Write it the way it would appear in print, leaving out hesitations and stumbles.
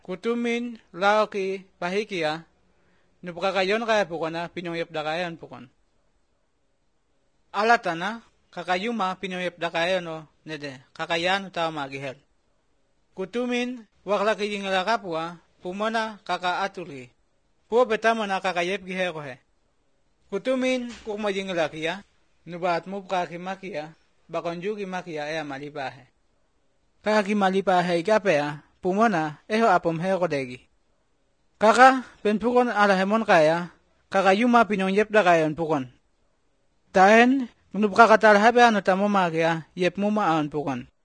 Kutumin laki pahikia, nupkakayon kaya pukon na pinungyapdakayan pukon. Alatana, kakayuma pinungyapdakayan o nede, kakayan utawa magihel. Kutumin waklaki yingalakapua, pumona kakaatuli. Puwa betamo na kakayep gihekohe. Kutumin kukma yingalakia, nubaat mo kakimakia, bakonjugi makia ea malipahe. Kakimalipahe ikapea, pumona eho apom hekodegi. Kaka penpukon alahemon kaya, kakayuma pinungyapdakayan pukon. Tahen, nupkakatalhape ano tamo magia, yep muma aon pukon.